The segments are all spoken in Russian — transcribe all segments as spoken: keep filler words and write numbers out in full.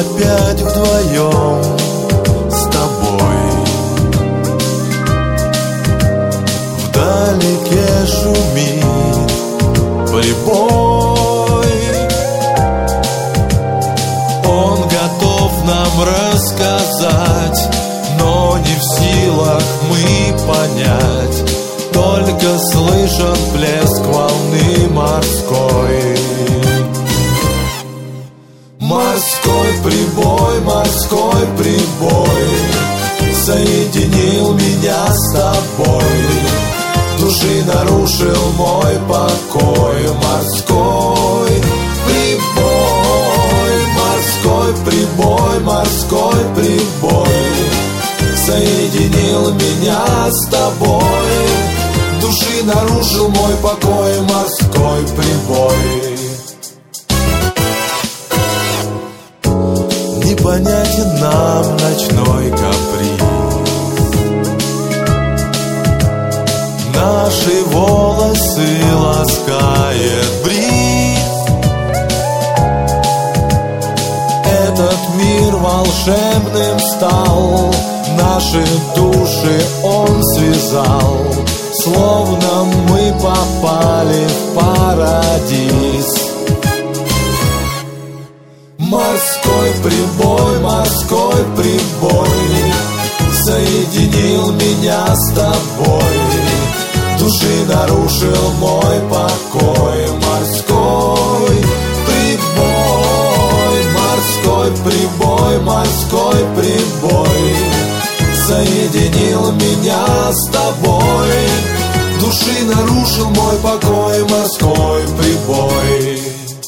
опять вдвоем с тобой. Вдалеке шумит прибой. Он готов нам рассказать, но не в силах мы понять. Только слышен плеск волны морской. Морской прибой, морской прибой соединил меня с тобой. Души нарушил мой покой. Морской прибой, морской прибой, морской прибой соединил меня с тобой. Души нарушил мой покой. Морской прибой. Непонятен нам ночной каприз. Наши волосы ласкает бриз. Этот мир волшебным стал, наши души он связал, словно мы попали в парадиз. Морской прибой, морской прибой соединил меня с тобой. Души нарушил мой покой. Морской прибой, морской прибой, морской прибой соединил меня с тобой. Души нарушил мой покой. Морской прибой.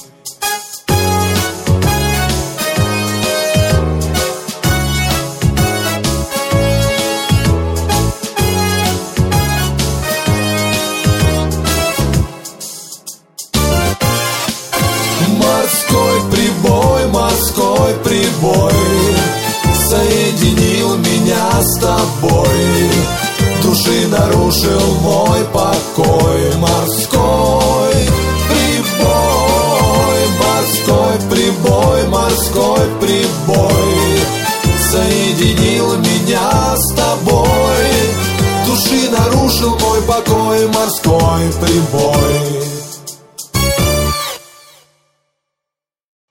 Морской прибой, морской прибой соединил меня с тобой. Души нарушил мой покой. Морской прибой, морской прибой, морской прибой соединил меня с тобой. Души нарушил мой покой. Морской прибой.